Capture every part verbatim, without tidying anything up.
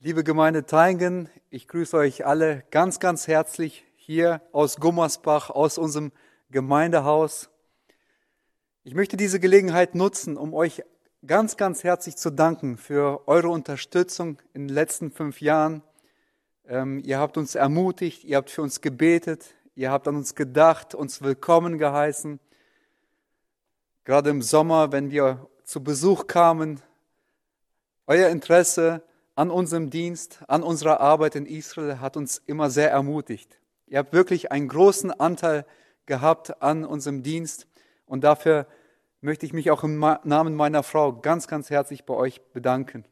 Liebe Gemeinde Thayngen, ich grüße euch alle ganz, ganz herzlich hier aus Gummersbach, aus unserem Gemeindehaus. Ich möchte diese Gelegenheit nutzen, um euch ganz, ganz herzlich zu danken für eure Unterstützung in den letzten fünf Jahren. Ähm, ihr habt uns ermutigt, ihr habt für uns gebetet, ihr habt an uns gedacht, uns willkommen geheißen. Gerade im Sommer, wenn wir zu Besuch kamen, euer Interesse an unserem Dienst, an unserer Arbeit in Israel hat uns immer sehr ermutigt. Ihr habt wirklich einen großen Anteil gehabt an unserem Dienst und dafür möchte ich mich auch im Namen meiner Frau ganz, ganz herzlich bei euch bedanken.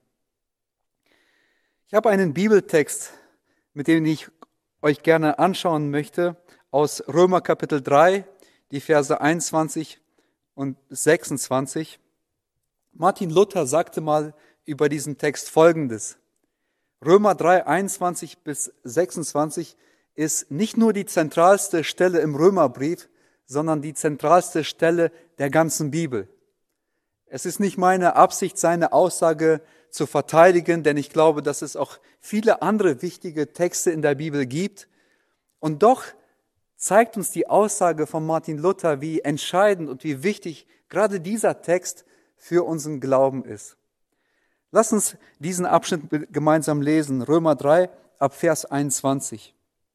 Ich habe einen Bibeltext, mit dem ich euch gerne anschauen möchte, aus Römer Kapitel drei, die Verse einundzwanzig und sechsundzwanzig. Martin Luther sagte mal über diesen Text Folgendes: Römer drei, einundzwanzig bis sechsundzwanzig ist nicht nur die zentralste Stelle im Römerbrief, sondern die zentralste Stelle der ganzen Bibel. Es ist nicht meine Absicht, seine Aussage zu verteidigen, denn ich glaube, dass es auch viele andere wichtige Texte in der Bibel gibt. Und doch zeigt uns die Aussage von Martin Luther, wie entscheidend und wie wichtig gerade dieser Text für unseren Glauben ist. Lass uns diesen Abschnitt gemeinsam lesen, Römer drei, ab Vers einundzwanzig.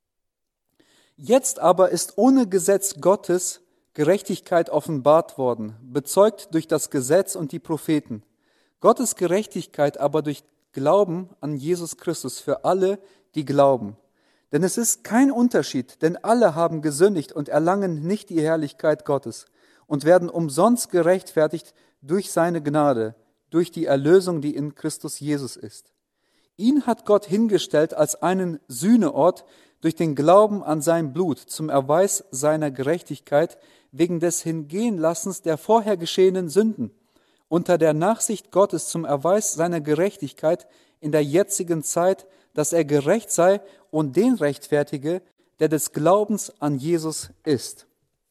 Jetzt aber ist ohne Gesetz Gottes Gerechtigkeit offenbart worden, bezeugt durch das Gesetz und die Propheten. Gottes Gerechtigkeit aber durch Glauben an Jesus Christus für alle, die glauben. Denn es ist kein Unterschied, denn alle haben gesündigt und erlangen nicht die Herrlichkeit Gottes und werden umsonst gerechtfertigt durch seine Gnade, durch die Erlösung, die in Christus Jesus ist. Ihn hat Gott hingestellt als einen Sühneort durch den Glauben an sein Blut zum Erweis seiner Gerechtigkeit wegen des Hingehenlassens der vorher geschehenen Sünden, unter der Nachsicht Gottes zum Erweis seiner Gerechtigkeit in der jetzigen Zeit, dass er gerecht sei und den rechtfertige, der des Glaubens an Jesus ist.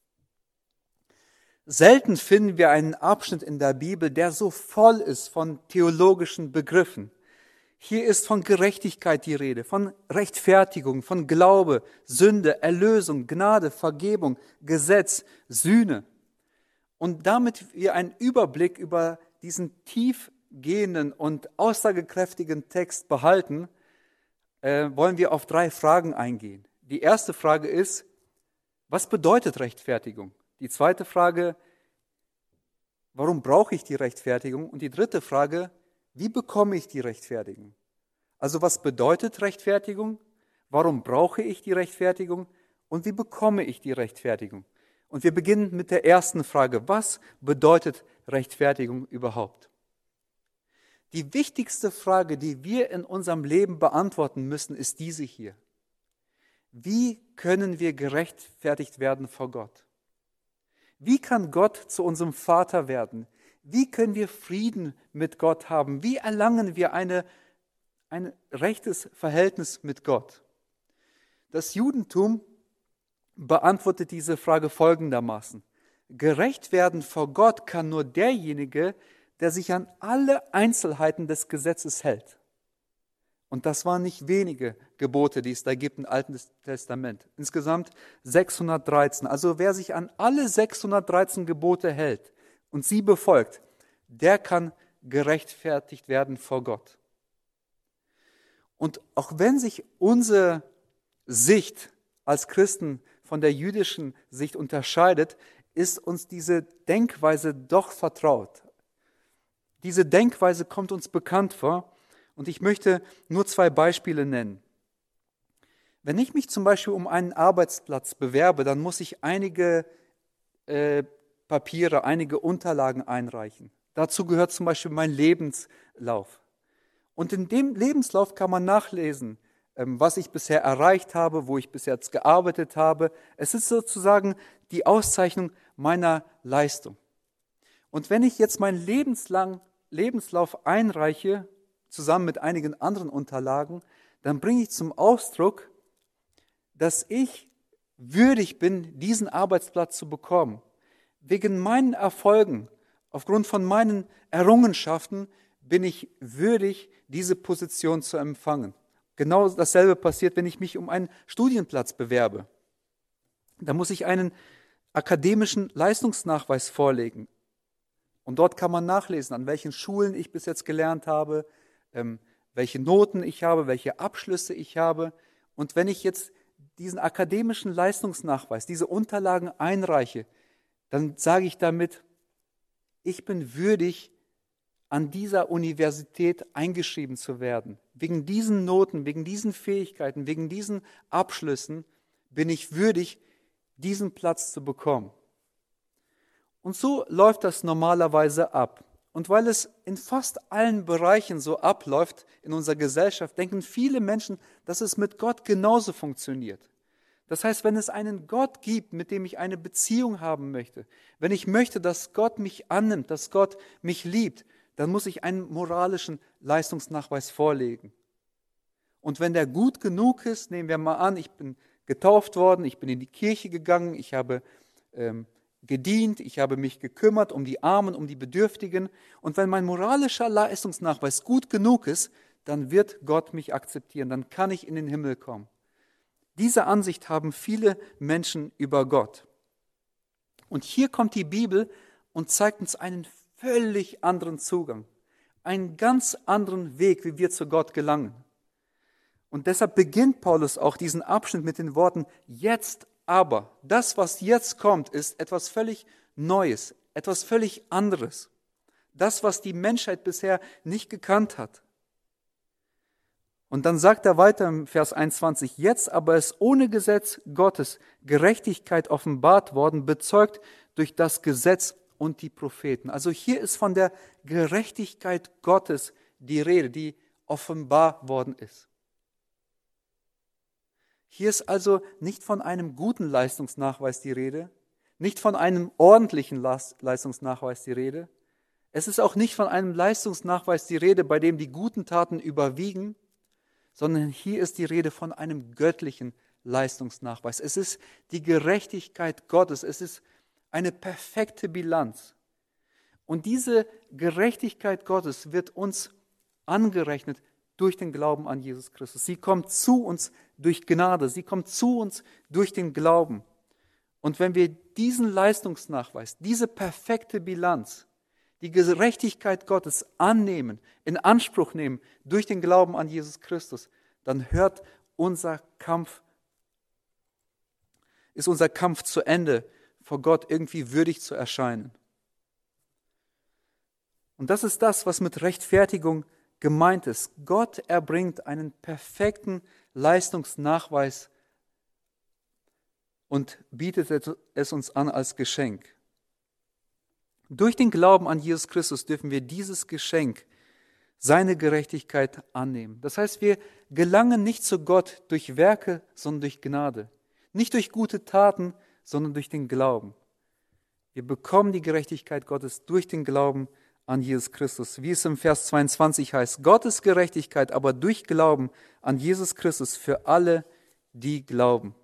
Selten finden wir einen Abschnitt in der Bibel, der so voll ist von theologischen Begriffen. Hier ist von Gerechtigkeit die Rede, von Rechtfertigung, von Glaube, Sünde, Erlösung, Gnade, Vergebung, Gesetz, Sühne. Und damit wir einen Überblick über diesen tiefgehenden und aussagekräftigen Text behalten, äh, wollen wir auf drei Fragen eingehen. Die erste Frage ist, was bedeutet Rechtfertigung? Die zweite Frage, warum brauche ich die Rechtfertigung? Und die dritte Frage, wie bekomme ich die Rechtfertigung? Also was bedeutet Rechtfertigung? Warum brauche ich die Rechtfertigung? Und wie bekomme ich die Rechtfertigung? Und wir beginnen mit der ersten Frage, was bedeutet Rechtfertigung überhaupt? Die wichtigste Frage, die wir in unserem Leben beantworten müssen, ist diese hier. Wie können wir gerechtfertigt werden vor Gott? Wie kann Gott zu unserem Vater werden? Wie können wir Frieden mit Gott haben? Wie erlangen wir eine, ein rechtes Verhältnis mit Gott? Das Judentum beantwortet diese Frage folgendermaßen. Gerecht werden vor Gott kann nur derjenige, der sich an alle Einzelheiten des Gesetzes hält. Und das waren nicht wenige Gebote, die es da gibt im Alten Testament. Insgesamt sechshundertdreizehn. Also wer sich an alle sechshundertdreizehn Gebote hält und sie befolgt, der kann gerechtfertigt werden vor Gott. Und auch wenn sich unsere Sicht als Christen von der jüdischen Sicht unterscheidet, ist uns diese Denkweise doch vertraut. Diese Denkweise kommt uns bekannt vor. Und ich möchte nur zwei Beispiele nennen. Wenn ich mich zum Beispiel um einen Arbeitsplatz bewerbe, dann muss ich einige äh, Papiere, einige Unterlagen einreichen. Dazu gehört zum Beispiel mein Lebenslauf. Und in dem Lebenslauf kann man nachlesen, ähm, was ich bisher erreicht habe, wo ich bis jetzt gearbeitet habe. Es ist sozusagen die Auszeichnung meiner Leistung. Und wenn ich jetzt meinen lebenslang, Lebenslauf einreiche, zusammen mit einigen anderen Unterlagen, dann bringe ich zum Ausdruck, dass ich würdig bin, diesen Arbeitsplatz zu bekommen. Wegen meinen Erfolgen, aufgrund von meinen Errungenschaften bin ich würdig, diese Position zu empfangen. Genau dasselbe passiert, wenn ich mich um einen Studienplatz bewerbe. Da muss ich einen akademischen Leistungsnachweis vorlegen. Und dort kann man nachlesen, an welchen Schulen ich bis jetzt gelernt habe, ähm, welche Noten ich habe, welche Abschlüsse ich habe. Und wenn ich jetzt diesen akademischen Leistungsnachweis, diese Unterlagen einreiche, dann sage ich damit, ich bin würdig, an dieser Universität eingeschrieben zu werden. Wegen diesen Noten, wegen diesen Fähigkeiten, wegen diesen Abschlüssen bin ich würdig, diesen Platz zu bekommen. Und so läuft das normalerweise ab. Und weil es in fast allen Bereichen so abläuft in unserer Gesellschaft, denken viele Menschen, dass es mit Gott genauso funktioniert. Das heißt, wenn es einen Gott gibt, mit dem ich eine Beziehung haben möchte, wenn ich möchte, dass Gott mich annimmt, dass Gott mich liebt, dann muss ich einen moralischen Leistungsnachweis vorlegen. Und wenn der gut genug ist, nehmen wir mal an, ich bin getauft worden, ich bin in die Kirche gegangen, ich habe ähm, gedient, ich habe mich gekümmert um die Armen, um die Bedürftigen. Und wenn mein moralischer Leistungsnachweis gut genug ist, dann wird Gott mich akzeptieren, dann kann ich in den Himmel kommen. Diese Ansicht haben viele Menschen über Gott. Und hier kommt die Bibel und zeigt uns einen völlig anderen Zugang, einen ganz anderen Weg, wie wir zu Gott gelangen. Und deshalb beginnt Paulus auch diesen Abschnitt mit den Worten, jetzt aber, das, was jetzt kommt, ist etwas völlig Neues, etwas völlig anderes. Das, was die Menschheit bisher nicht gekannt hat. Und dann sagt er weiter im Vers einundzwanzig, jetzt aber ist ohne Gesetz Gottes Gerechtigkeit offenbart worden, bezeugt durch das Gesetz und die Propheten. Also hier ist von der Gerechtigkeit Gottes die Rede, die offenbar worden ist. Hier ist also nicht von einem guten Leistungsnachweis die Rede, nicht von einem ordentlichen Leistungsnachweis die Rede. Es ist auch nicht von einem Leistungsnachweis die Rede, bei dem die guten Taten überwiegen, sondern hier ist die Rede von einem göttlichen Leistungsnachweis. Es ist die Gerechtigkeit Gottes, es ist eine perfekte Bilanz. Und diese Gerechtigkeit Gottes wird uns angerechnet durch den Glauben an Jesus Christus. Sie kommt zu uns durch Gnade, sie kommt zu uns durch den Glauben. Und wenn wir diesen Leistungsnachweis, diese perfekte Bilanz, die Gerechtigkeit Gottes annehmen, in Anspruch nehmen durch den Glauben an Jesus Christus, dann hört unser Kampf, ist unser Kampf zu Ende, vor Gott irgendwie würdig zu erscheinen. Und das ist das, was mit Rechtfertigung gemeint ist. Gott erbringt einen perfekten Leistungsnachweis und bietet es uns an als Geschenk. Durch den Glauben an Jesus Christus dürfen wir dieses Geschenk, seine Gerechtigkeit annehmen. Das heißt, wir gelangen nicht zu Gott durch Werke, sondern durch Gnade. Nicht durch gute Taten, sondern durch den Glauben. Wir bekommen die Gerechtigkeit Gottes durch den Glauben an Jesus Christus. Wie es im Vers zweiundzwanzig heißt, Gottes Gerechtigkeit aber durch Glauben an Jesus Christus für alle, die glauben.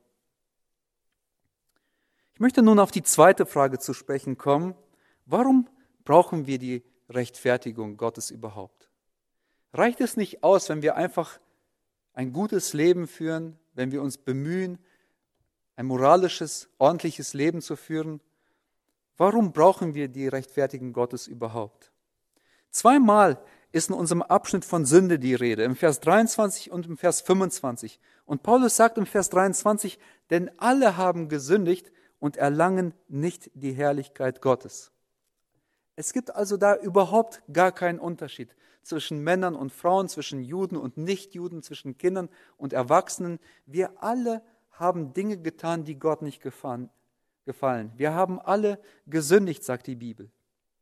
Ich möchte nun auf die zweite Frage zu sprechen kommen. Warum brauchen wir die Rechtfertigung Gottes überhaupt? Reicht es nicht aus, wenn wir einfach ein gutes Leben führen, wenn wir uns bemühen, ein moralisches, ordentliches Leben zu führen? Warum brauchen wir die Rechtfertigung Gottes überhaupt? Zweimal ist in unserem Abschnitt von Sünde die Rede, im Vers dreiundzwanzig und im Vers fünfundzwanzig. Und Paulus sagt im Vers dreiundzwanzig, denn alle haben gesündigt und erlangen nicht die Herrlichkeit Gottes. Es gibt also da überhaupt gar keinen Unterschied zwischen Männern und Frauen, zwischen Juden und Nichtjuden, zwischen Kindern und Erwachsenen. Wir alle haben Dinge getan, die Gott nicht gefallen. Wir haben alle gesündigt, sagt die Bibel.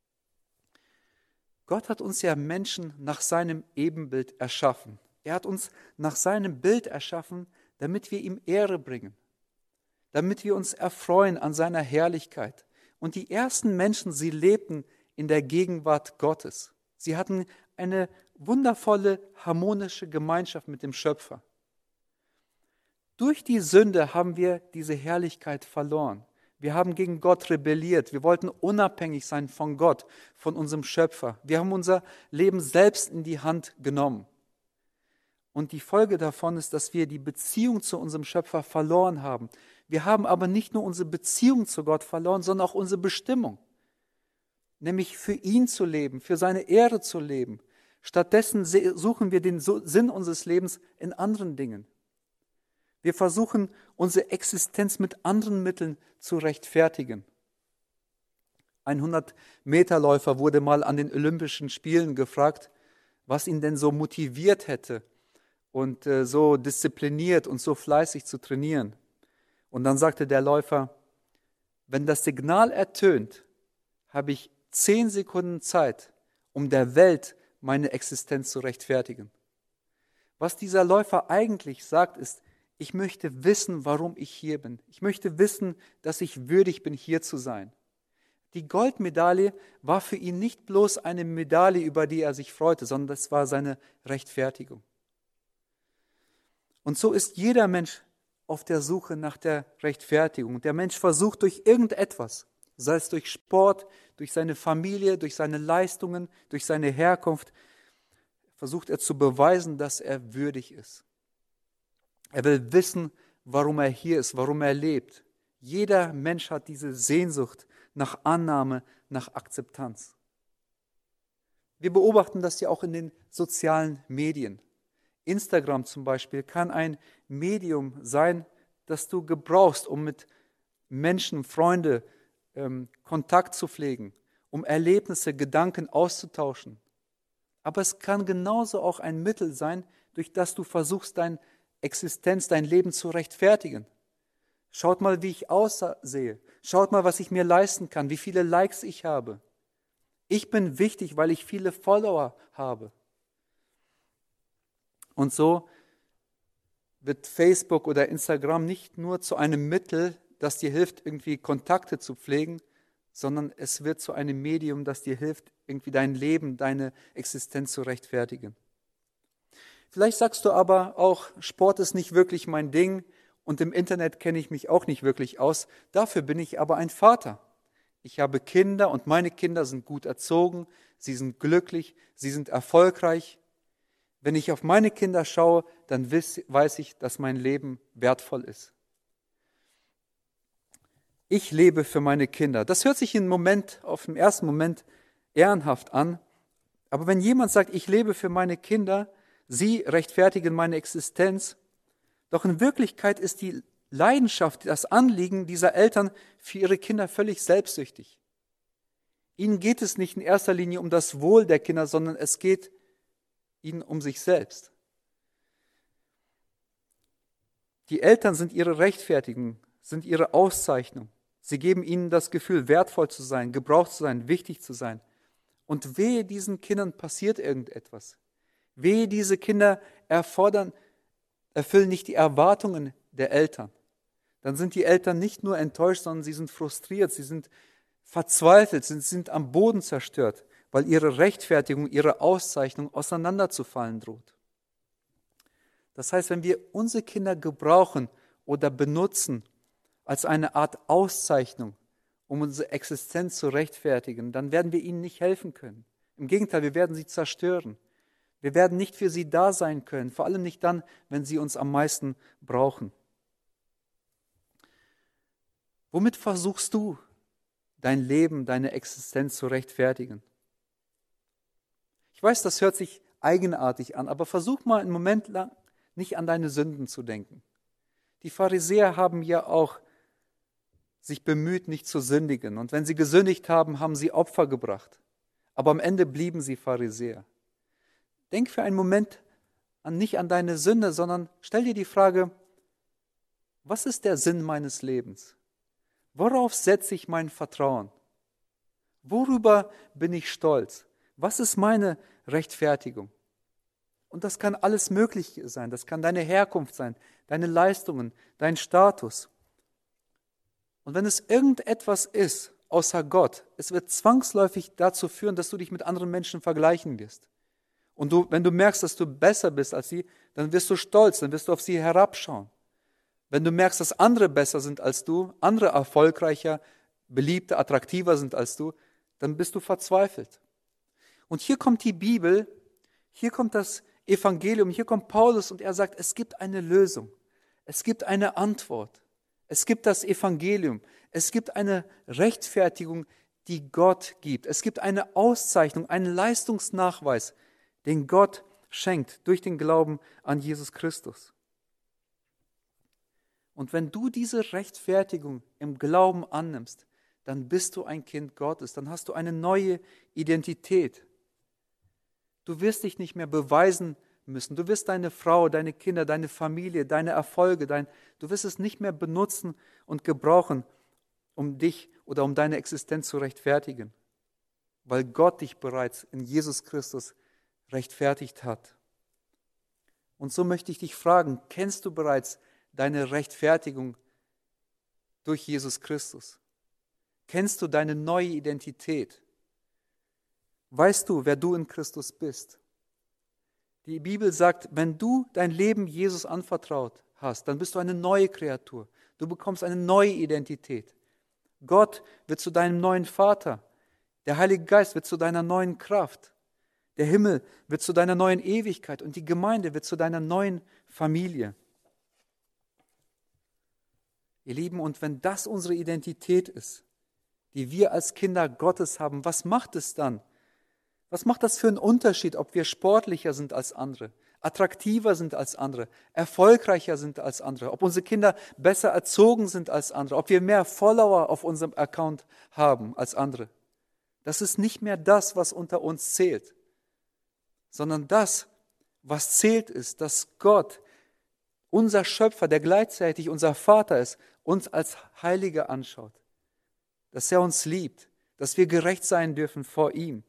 Gott hat uns ja Menschen nach seinem Ebenbild erschaffen. Er hat uns nach seinem Bild erschaffen, damit wir ihm Ehre bringen, damit wir uns erfreuen an seiner Herrlichkeit. Und die ersten Menschen, sie lebten in der Gegenwart Gottes. Sie hatten eine wundervolle, harmonische Gemeinschaft mit dem Schöpfer. Durch die Sünde haben wir diese Herrlichkeit verloren. Wir haben gegen Gott rebelliert. Wir wollten unabhängig sein von Gott, von unserem Schöpfer. Wir haben unser Leben selbst in die Hand genommen. Und die Folge davon ist, dass wir die Beziehung zu unserem Schöpfer verloren haben. Wir haben aber nicht nur unsere Beziehung zu Gott verloren, sondern auch unsere Bestimmung. Nämlich für ihn zu leben, für seine Ehre zu leben. Stattdessen suchen wir den Sinn unseres Lebens in anderen Dingen. Wir versuchen, unsere Existenz mit anderen Mitteln zu rechtfertigen. Ein hundert-Meter-Läufer wurde mal an den Olympischen Spielen gefragt, was ihn denn so motiviert hätte und äh, so diszipliniert und so fleißig zu trainieren. Und dann sagte der Läufer, wenn das Signal ertönt, habe ich zehn Sekunden Zeit, um der Welt meine Existenz zu rechtfertigen. Was dieser Läufer eigentlich sagt, ist, ich möchte wissen, warum ich hier bin. Ich möchte wissen, dass ich würdig bin, hier zu sein. Die Goldmedaille war für ihn nicht bloß eine Medaille, über die er sich freute, sondern das war seine Rechtfertigung. Und so ist jeder Mensch auf der Suche nach der Rechtfertigung. Der Mensch versucht durch irgendetwas, sei es durch Sport, durch seine Familie, durch seine Leistungen, durch seine Herkunft, versucht er zu beweisen, dass er würdig ist. Er will wissen, warum er hier ist, warum er lebt. Jeder Mensch hat diese Sehnsucht nach Annahme, nach Akzeptanz. Wir beobachten das ja auch in den sozialen Medien. Instagram zum Beispiel kann ein Medium sein, das du gebrauchst, um mit Menschen, Freunde, ähm, Kontakt zu pflegen, um Erlebnisse, Gedanken auszutauschen. Aber es kann genauso auch ein Mittel sein, durch das du versuchst, deine Existenz, dein Leben zu rechtfertigen. Schaut mal, wie ich aussehe. Schaut mal, was ich mir leisten kann, wie viele Likes ich habe. Ich bin wichtig, weil ich viele Follower habe. Und so wird Facebook oder Instagram nicht nur zu einem Mittel, das dir hilft, irgendwie Kontakte zu pflegen, sondern es wird zu einem Medium, das dir hilft, irgendwie dein Leben, deine Existenz zu rechtfertigen. Vielleicht sagst du aber auch, Sport ist nicht wirklich mein Ding und im Internet kenne ich mich auch nicht wirklich aus. Dafür bin ich aber ein Vater. Ich habe Kinder und meine Kinder sind gut erzogen, sie sind glücklich, sie sind erfolgreich. Wenn ich auf meine Kinder schaue, dann weiß ich, dass mein Leben wertvoll ist. Ich lebe für meine Kinder. Das hört sich im Moment, auf den ersten Moment ehrenhaft an. Aber wenn jemand sagt, ich lebe für meine Kinder, sie rechtfertigen meine Existenz, doch in Wirklichkeit ist die Leidenschaft, das Anliegen dieser Eltern für ihre Kinder völlig selbstsüchtig. Ihnen geht es nicht in erster Linie um das Wohl der Kinder, sondern es geht ihnen um sich selbst. Die Eltern sind ihre Rechtfertigung, sind ihre Auszeichnung. Sie geben ihnen das Gefühl, wertvoll zu sein, gebraucht zu sein, wichtig zu sein. Und wehe, diesen Kindern passiert irgendetwas. Wehe, diese Kinder erfordern, erfüllen nicht die Erwartungen der Eltern. Dann sind die Eltern nicht nur enttäuscht, sondern sie sind frustriert, sie sind verzweifelt, sie sind am Boden zerstört, weil ihre Rechtfertigung, ihre Auszeichnung auseinanderzufallen droht. Das heißt, wenn wir unsere Kinder gebrauchen oder benutzen als eine Art Auszeichnung, um unsere Existenz zu rechtfertigen, dann werden wir ihnen nicht helfen können. Im Gegenteil, wir werden sie zerstören. Wir werden nicht für sie da sein können, vor allem nicht dann, wenn sie uns am meisten brauchen. Womit versuchst du, dein Leben, deine Existenz zu rechtfertigen? Ich weiß, das hört sich eigenartig an, aber versuch mal einen Moment lang nicht an deine Sünden zu denken. Die Pharisäer haben ja auch sich bemüht, nicht zu sündigen. Und wenn sie gesündigt haben, haben sie Opfer gebracht. Aber am Ende blieben sie Pharisäer. Denk für einen Moment an, nicht an deine Sünde, sondern stell dir die Frage, was ist der Sinn meines Lebens? Worauf setze ich mein Vertrauen? Worüber bin ich stolz? Was ist meine Rechtfertigung? Und das kann alles Mögliche sein. Das kann deine Herkunft sein, deine Leistungen, dein Status. Und wenn es irgendetwas ist, außer Gott, es wird zwangsläufig dazu führen, dass du dich mit anderen Menschen vergleichen wirst. Und du, wenn du merkst, dass du besser bist als sie, dann wirst du stolz, dann wirst du auf sie herabschauen. Wenn du merkst, dass andere besser sind als du, andere erfolgreicher, beliebter, attraktiver sind als du, dann bist du verzweifelt. Und hier kommt die Bibel, hier kommt das Evangelium, hier kommt Paulus und er sagt, es gibt eine Lösung, es gibt eine Antwort, es gibt das Evangelium, es gibt eine Rechtfertigung, die Gott gibt. Es gibt eine Auszeichnung, einen Leistungsnachweis, den Gott schenkt durch den Glauben an Jesus Christus. Und wenn du diese Rechtfertigung im Glauben annimmst, dann bist du ein Kind Gottes, dann hast du eine neue Identität. Du wirst dich nicht mehr beweisen müssen. Du wirst deine Frau, deine Kinder, deine Familie, deine Erfolge, dein, du wirst es nicht mehr benutzen und gebrauchen, um dich oder um deine Existenz zu rechtfertigen, weil Gott dich bereits in Jesus Christus rechtfertigt hat. Und so möchte ich dich fragen, kennst du bereits deine Rechtfertigung durch Jesus Christus? Kennst du deine neue Identität? Weißt du, wer du in Christus bist? Die Bibel sagt, wenn du dein Leben Jesus anvertraut hast, dann bist du eine neue Kreatur. Du bekommst eine neue Identität. Gott wird zu deinem neuen Vater. Der Heilige Geist wird zu deiner neuen Kraft. Der Himmel wird zu deiner neuen Ewigkeit und die Gemeinde wird zu deiner neuen Familie. Ihr Lieben, und wenn das unsere Identität ist, die wir als Kinder Gottes haben, was macht es dann? Was macht das für einen Unterschied, ob wir sportlicher sind als andere, attraktiver sind als andere, erfolgreicher sind als andere, ob unsere Kinder besser erzogen sind als andere, ob wir mehr Follower auf unserem Account haben als andere? Das ist nicht mehr das, was unter uns zählt, sondern das, was zählt, ist, dass Gott, unser Schöpfer, der gleichzeitig unser Vater ist, uns als Heilige anschaut, dass er uns liebt, dass wir gerecht sein dürfen vor ihm.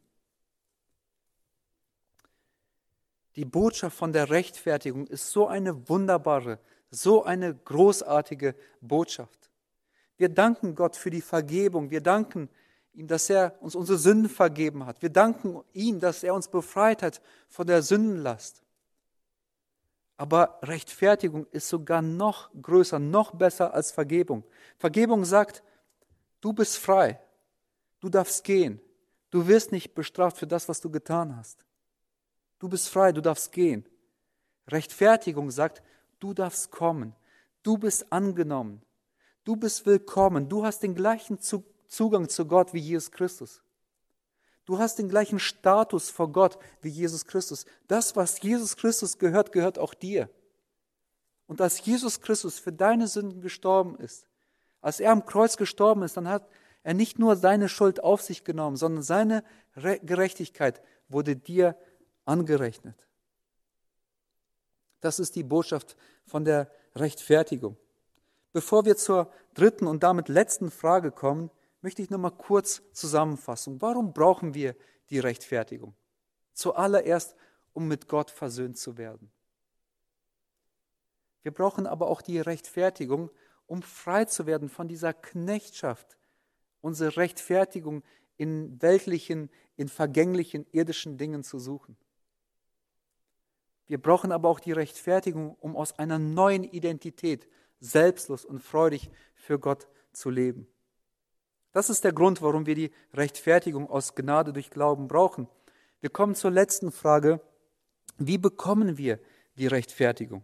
Die Botschaft von der Rechtfertigung ist so eine wunderbare, so eine großartige Botschaft. Wir danken Gott für die Vergebung. Wir danken ihm, dass er uns unsere Sünden vergeben hat. Wir danken ihm, dass er uns befreit hat von der Sündenlast. Aber Rechtfertigung ist sogar noch größer, noch besser als Vergebung. Vergebung sagt, du bist frei, du darfst gehen, du wirst nicht bestraft für das, was du getan hast. Du bist frei, du darfst gehen. Rechtfertigung sagt, du darfst kommen, du bist angenommen, du bist willkommen, du hast den gleichen Zugang zu Gott wie Jesus Christus. Du hast den gleichen Status vor Gott wie Jesus Christus. Das, was Jesus Christus gehört, gehört auch dir. Und als Jesus Christus für deine Sünden gestorben ist, als er am Kreuz gestorben ist, dann hat er nicht nur seine Schuld auf sich genommen, sondern seine Gerechtigkeit wurde dir angerechnet. Das ist die Botschaft von der Rechtfertigung. Bevor wir zur dritten und damit letzten Frage kommen, möchte ich noch mal kurz zusammenfassen. Warum brauchen wir die Rechtfertigung? Zuallererst, um mit Gott versöhnt zu werden. Wir brauchen aber auch die Rechtfertigung, um frei zu werden von dieser Knechtschaft, unsere Rechtfertigung in weltlichen, in vergänglichen, irdischen Dingen zu suchen. Wir brauchen aber auch die Rechtfertigung, um aus einer neuen Identität selbstlos und freudig für Gott zu leben. Das ist der Grund, warum wir die Rechtfertigung aus Gnade durch Glauben brauchen. Wir kommen zur letzten Frage. Wie bekommen wir die Rechtfertigung?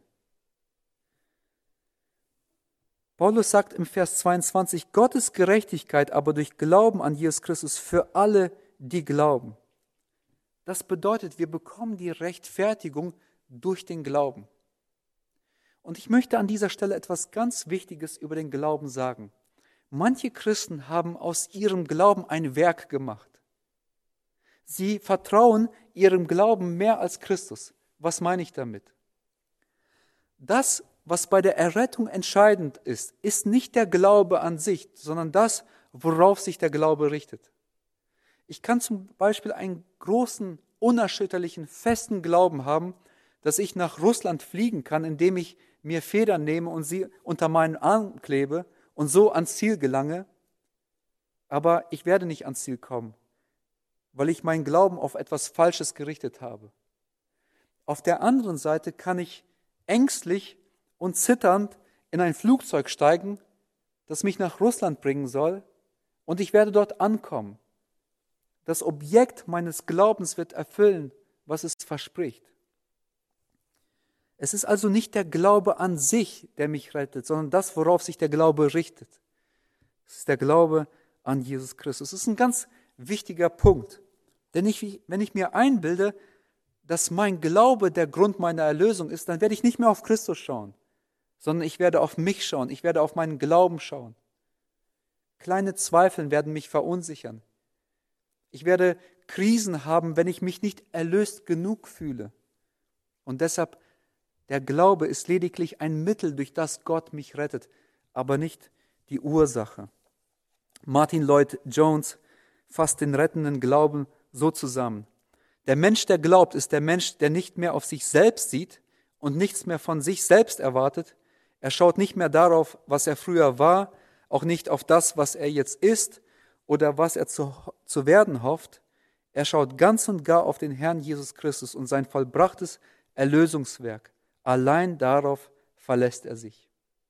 Paulus sagt im Vers zweiundzwanzig, Gottes Gerechtigkeit aber durch Glauben an Jesus Christus für alle, die glauben. Das bedeutet, wir bekommen die Rechtfertigung durch den Glauben. Und ich möchte an dieser Stelle etwas ganz Wichtiges über den Glauben sagen. Manche Christen haben aus ihrem Glauben ein Werk gemacht. Sie vertrauen ihrem Glauben mehr als Christus. Was meine ich damit? Das, was bei der Errettung entscheidend ist, ist nicht der Glaube an sich, sondern das, worauf sich der Glaube richtet. Ich kann zum Beispiel einen großen, unerschütterlichen, festen Glauben haben, dass ich nach Russland fliegen kann, indem ich mir Federn nehme und sie unter meinen Arm klebe und so ans Ziel gelange. Aber ich werde nicht ans Ziel kommen, weil ich meinen Glauben auf etwas Falsches gerichtet habe. Auf der anderen Seite kann ich ängstlich und zitternd in ein Flugzeug steigen, das mich nach Russland bringen soll, und ich werde dort ankommen. Das Objekt meines Glaubens wird erfüllen, was es verspricht. Es ist also nicht der Glaube an sich, der mich rettet, sondern das, worauf sich der Glaube richtet. Es ist der Glaube an Jesus Christus. Das ist ein ganz wichtiger Punkt. Denn ich, wenn ich mir einbilde, dass mein Glaube der Grund meiner Erlösung ist, dann werde ich nicht mehr auf Christus schauen, sondern ich werde auf mich schauen, ich werde auf meinen Glauben schauen. Kleine Zweifel werden mich verunsichern. Ich werde Krisen haben, wenn ich mich nicht erlöst genug fühle. Und deshalb, der Glaube ist lediglich ein Mittel, durch das Gott mich rettet, aber nicht die Ursache. Martin Lloyd-Jones fasst den rettenden Glauben so zusammen. Der Mensch, der glaubt, ist der Mensch, der nicht mehr auf sich selbst sieht und nichts mehr von sich selbst erwartet. Er schaut nicht mehr darauf, was er früher war, auch nicht auf das, was er jetzt ist oder was er zu, zu werden hofft. Er schaut ganz und gar auf den Herrn Jesus Christus und sein vollbrachtes Erlösungswerk. Allein darauf verlässt er sich.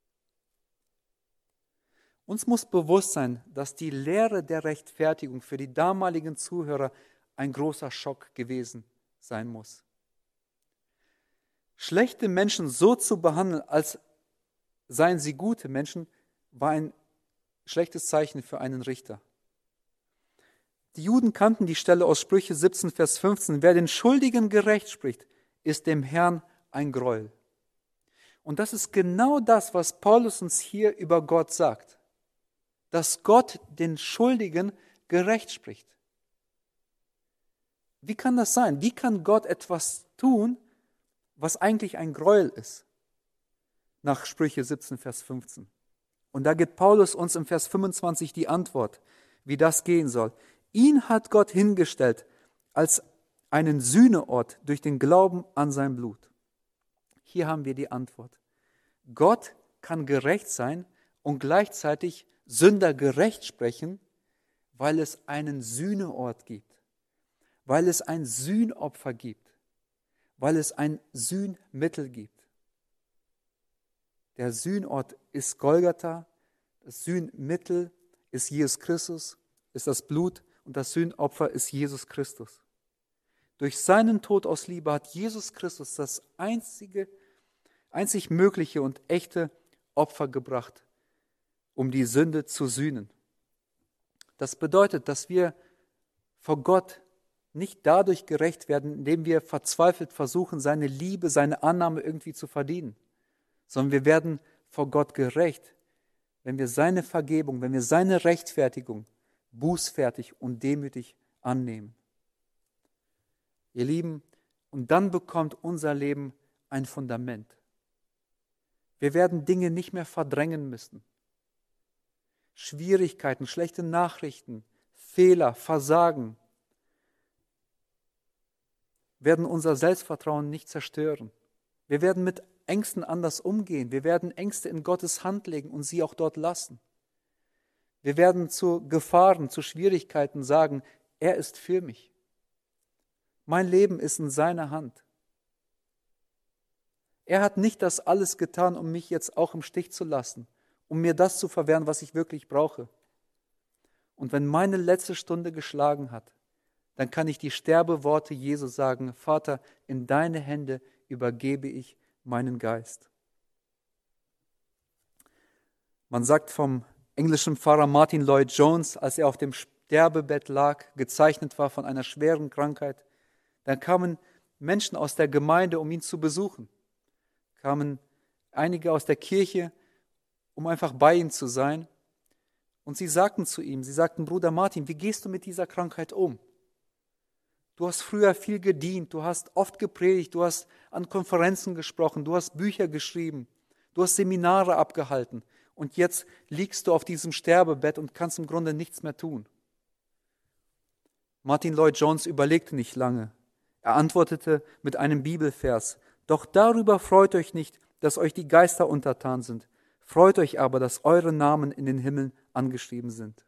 Uns muss bewusst sein, dass die Lehre der Rechtfertigung für die damaligen Zuhörer ein großer Schock gewesen sein muss. Schlechte Menschen so zu behandeln, als seien sie gute Menschen, war ein schlechtes Zeichen für einen Richter. Die Juden kannten die Stelle aus Sprüche siebzehn, Vers fünfzehn. Wer den Schuldigen gerecht spricht, ist dem Herrn ein Gräuel. Und das ist genau das, was Paulus uns hier über Gott sagt. Dass Gott den Schuldigen gerecht spricht. Wie kann das sein? Wie kann Gott etwas tun, was eigentlich ein Gräuel ist? Nach Sprüche siebzehn, Vers fünfzehn. Und da gibt Paulus uns im Vers fünfundzwanzig die Antwort, wie das gehen soll. Ihn hat Gott hingestellt als einen Sühneort durch den Glauben an sein Blut. Hier haben wir die Antwort. Gott kann gerecht sein und gleichzeitig Sünder gerecht sprechen, weil es einen Sühneort gibt, weil es ein Sühnopfer gibt, weil es ein Sühnmittel gibt. Der Sühnort ist Golgatha, das Sühnmittel ist Jesus Christus, ist das Blut und das Sühnopfer ist Jesus Christus. Durch seinen Tod aus Liebe hat Jesus Christus das einzige, einzig mögliche und echte Opfer gebracht, um die Sünde zu sühnen. Das bedeutet, dass wir vor Gott nicht dadurch gerecht werden, indem wir verzweifelt versuchen, seine Liebe, seine Annahme irgendwie zu verdienen, sondern wir werden vor Gott gerecht, wenn wir seine Vergebung, wenn wir seine Rechtfertigung bußfertig und demütig annehmen. Ihr Lieben, und dann bekommt unser Leben ein Fundament. Wir werden Dinge nicht mehr verdrängen müssen. Schwierigkeiten, schlechte Nachrichten, Fehler, Versagen werden unser Selbstvertrauen nicht zerstören. Wir werden mit Ängsten anders umgehen. Wir werden Ängste in Gottes Hand legen und sie auch dort lassen. Wir werden zu Gefahren, zu Schwierigkeiten sagen, er ist für mich. Mein Leben ist in seiner Hand. Er hat nicht das alles getan, um mich jetzt auch im Stich zu lassen, um mir das zu verwehren, was ich wirklich brauche. Und wenn meine letzte Stunde geschlagen hat, dann kann ich die Sterbeworte Jesu sagen, Vater, in deine Hände übergebe ich meinen Geist. Man sagt vom englischen Pfarrer Martin Lloyd-Jones, als er auf dem Sterbebett lag, gezeichnet war von einer schweren Krankheit, dann kamen Menschen aus der Gemeinde, um ihn zu besuchen. Kamen einige aus der Kirche, um einfach bei ihm zu sein. Und sie sagten zu ihm, sie sagten, Bruder Martin, wie gehst du mit dieser Krankheit um? Du hast früher viel gedient, du hast oft gepredigt, du hast an Konferenzen gesprochen, du hast Bücher geschrieben, du hast Seminare abgehalten und jetzt liegst du auf diesem Sterbebett und kannst im Grunde nichts mehr tun. Martin Lloyd-Jones überlegte nicht lange. Er antwortete mit einem Bibelvers, doch darüber freut euch nicht, dass euch die Geister untertan sind. Freut euch aber, dass eure Namen in den Himmeln angeschrieben sind.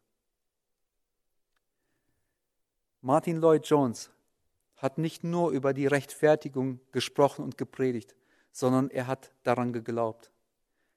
Martin Lloyd-Jones hat nicht nur über die Rechtfertigung gesprochen und gepredigt, sondern er hat daran geglaubt.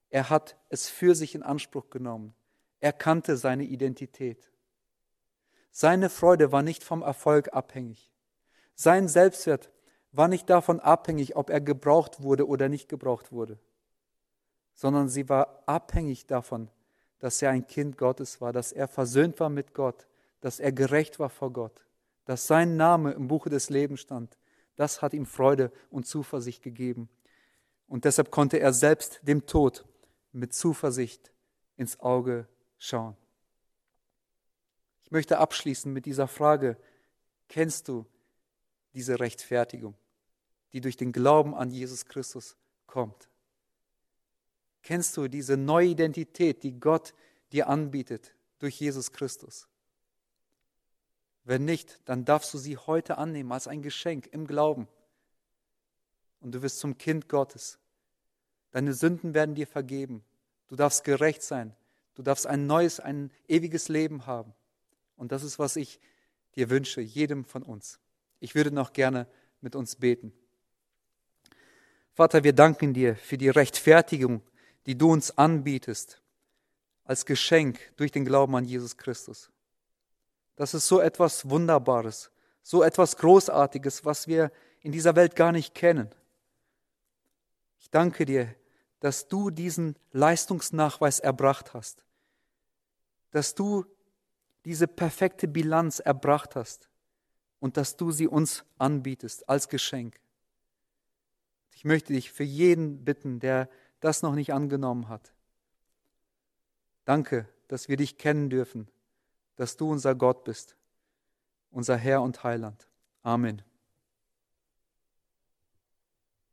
Er hat es für sich in Anspruch genommen. Er kannte seine Identität. Seine Freude war nicht vom Erfolg abhängig. Sein Selbstwert war nicht davon abhängig, ob er gebraucht wurde oder nicht gebraucht wurde, sondern sie war abhängig davon, dass er ein Kind Gottes war, dass er versöhnt war mit Gott, dass er gerecht war vor Gott, dass sein Name im Buche des Lebens stand. Das hat ihm Freude und Zuversicht gegeben. Und deshalb konnte er selbst dem Tod mit Zuversicht ins Auge schauen. Ich möchte abschließen mit dieser Frage: Kennst du diese Rechtfertigung, die durch den Glauben an Jesus Christus kommt? Kennst du diese neue Identität, die Gott dir anbietet durch Jesus Christus? Wenn nicht, dann darfst du sie heute annehmen als ein Geschenk im Glauben. Und du wirst zum Kind Gottes. Deine Sünden werden dir vergeben. Du darfst gerecht sein. Du darfst ein neues, ein ewiges Leben haben. Und das ist, was ich dir wünsche, jedem von uns. Ich würde noch gerne mit uns beten. Vater, wir danken dir für die Rechtfertigung, die du uns anbietest, als Geschenk durch den Glauben an Jesus Christus. Das ist so etwas Wunderbares, so etwas Großartiges, was wir in dieser Welt gar nicht kennen. Ich danke dir, dass du diesen Leistungsnachweis erbracht hast, dass du diese perfekte Bilanz erbracht hast und dass du sie uns anbietest als Geschenk. Ich möchte dich für jeden bitten, der das noch nicht angenommen hat. Danke, dass wir dich kennen dürfen, dass du unser Gott bist, unser Herr und Heiland. Amen.